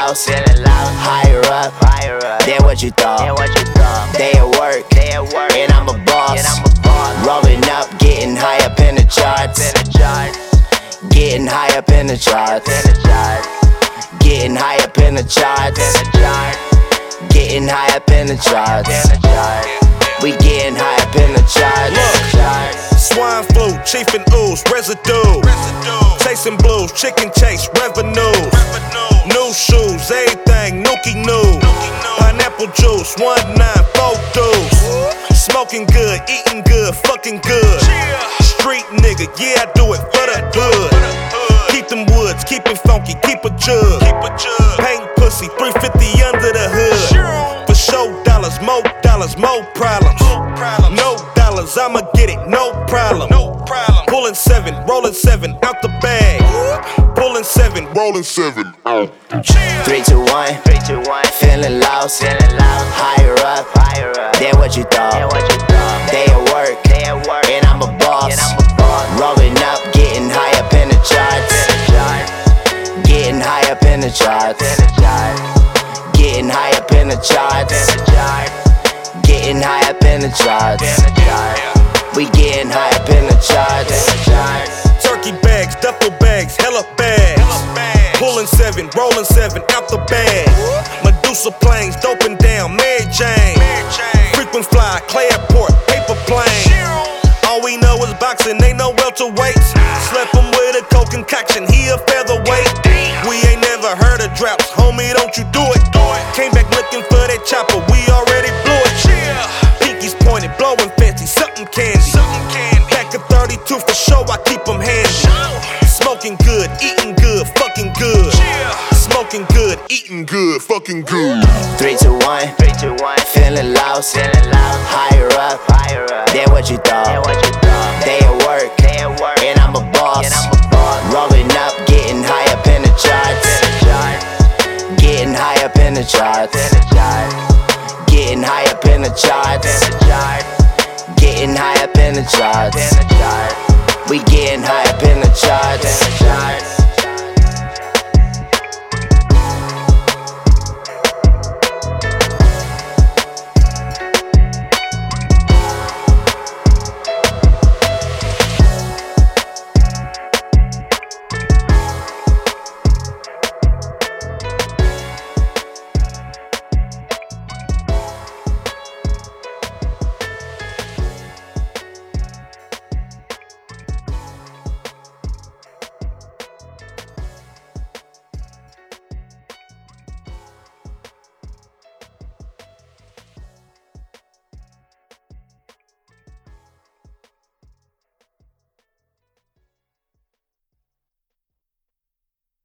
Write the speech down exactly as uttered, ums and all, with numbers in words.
lost, feeling lost. Higher up, higher up than what you thought. Than what you thought. They at work, they at work, and I'm a boss. And I'm a boss. Rolling up, getting high up in the charts. In the charts. Getting high up in the charts. In the charts. Getting high up in the charts. In the charts. Getting high up in the charts. In the charts. We getting high up in the charts. Look, swine flu, chief and ooze, residue. Chasing blues, chicken chase, revenue. New shoes, everything, nookie new. Pineapple juice, one nine four deuce. Smoking good, eating good, fucking good. Street nigga, yeah, I do it for the hood. Keep them woods, keep it funky, keep a jug. Paint pussy, three fifty under the hood. For show dollars, more dollars, more problems. No dollars, I'ma get it, no problem. Pulling seven, rolling seven, out the bag. Pulling seven, rolling seven. Three, two, one, three, two, one. Feeling lost, feeling lost. Higher up, higher up than what you thought. Than what you thought. They at work, they at work, and I'm a boss. And I'm a boss. Rolling up, getting high up in the charts. In the charts. Getting high up in the charts. In the charts. Getting high up in the charts. In the charts. Getting high up in the charts. In the charts. We getting high up in the charts. In the charts. Turkey bags, duffel bags, hella bags. Pulling seven, rolling seven, out the bag. Medusa planes, doping down, Mary Jane. Frequent fly, clay airport, paper plane. All we know is boxing, ain't no welterweights. Slept him with a coke concoction, he a featherweight. We ain't never heard of droughts, homie, don't you do it. Came back looking for that chopper, we already blew it. Pinkies pointed, blowing fancy, something candy. Pack of thirty-two for show, I keep them handy. Smoking good, eating good, fucking good. Smoking good, eating good, fucking good. Three, two, one, three, two, one. Feeling lost, feeling lost. Higher up, higher up than what you thought. Than what you thought. They at work, they at work, and I'm a boss. And I'm a boss. Rolling up, getting high up in the charts. In the charts. Getting high up in the charts. In the charts. Getting high up in the charts. In the charts. Getting high up in the charts. In the charts. We getting high up in the charts. In the charts.